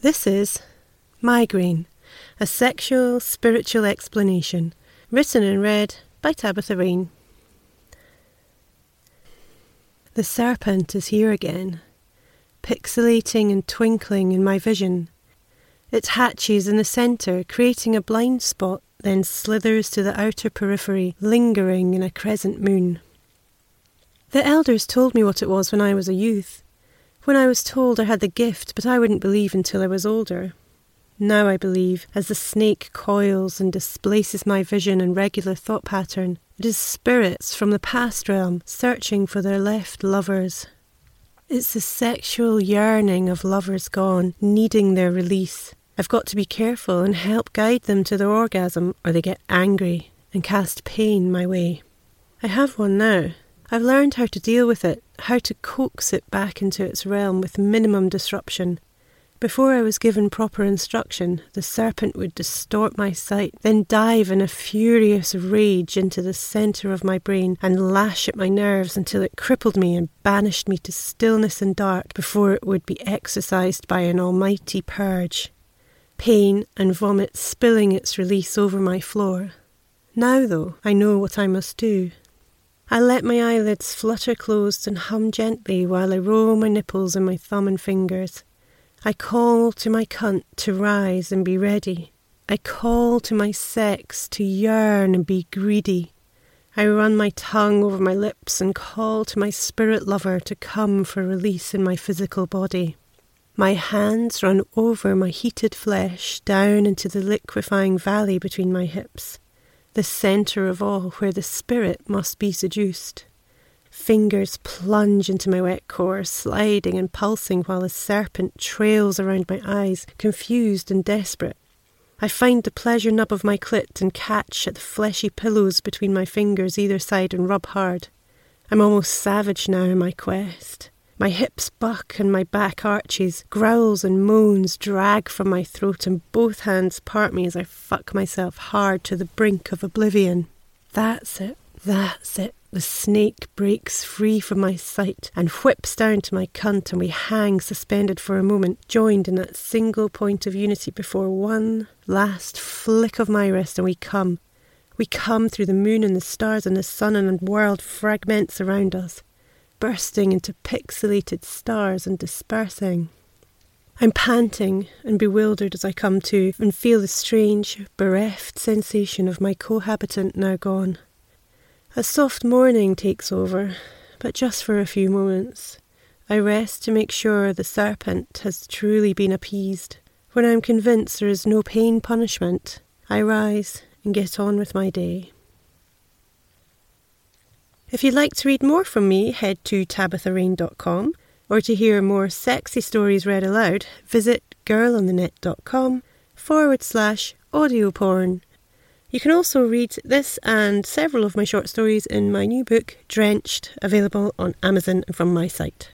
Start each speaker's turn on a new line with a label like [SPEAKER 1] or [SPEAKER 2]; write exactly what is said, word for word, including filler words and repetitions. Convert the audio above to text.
[SPEAKER 1] This is Migraine, a sexual, spiritual explanation, written and read by Tabitha Rain. The serpent is here again, pixelating and twinkling in my vision. It hatches in the centre, creating a blind spot, then slithers to the outer periphery, lingering in a crescent moon. The elders told me what it was when I was a youth. When I was told I had the gift, but I wouldn't believe until I was older. Now I believe, as the snake coils and displaces my vision and regular thought pattern, it is spirits from the past realm searching for their left lovers. It's the sexual yearning of lovers gone, needing their release. I've got to be careful and help guide them to their orgasm, or they get angry and cast pain my way. I have one now. I've learned how to deal with it, how to coax it back into its realm with minimum disruption. Before I was given proper instruction, the serpent would distort my sight, then dive in a furious rage into the centre of my brain and lash at my nerves until it crippled me and banished me to stillness and dark before it would be exorcised by an almighty purge. Pain and vomit spilling its release over my floor. Now, though, I know what I must do. I let my eyelids flutter closed and hum gently while I roll my nipples in my thumb and fingers. I call to my cunt to rise and be ready. I call to my sex to yearn and be greedy. I run my tongue over my lips and call to my spirit lover to come for release in my physical body. My hands run over my heated flesh down into the liquefying valley between my hips. The centre of all, where the spirit must be seduced. Fingers plunge into my wet core, sliding and pulsing while the serpent trails around my eyes, confused and desperate. I find the pleasure nub of my clit and catch at the fleshy pillows between my fingers either side and rub hard. I'm almost savage now in my quest. My hips buck and my back arches, growls and moans drag from my throat and both hands part me as I fuck myself hard to the brink of oblivion. That's it, that's it. The snake breaks free from my sight and whips down to my cunt and we hang suspended for a moment, joined in that single point of unity before one last flick of my wrist and we come. We come through the moon and the stars and the sun and the world fragments around us, bursting into pixelated stars and dispersing. I'm panting and bewildered as I come to and feel the strange, bereft sensation of my cohabitant now gone. A soft mourning takes over, but just for a few moments. I rest to make sure the serpent has truly been appeased. When I'm convinced there is no pain punishment, I rise and get on with my day. If you'd like to read more from me, head to tabitha rain dot com, or to hear more sexy stories read aloud, visit girlonthenet.com forward slash audio porn. You can also read this and several of my short stories in my new book, Drenched, available on Amazon and from my site.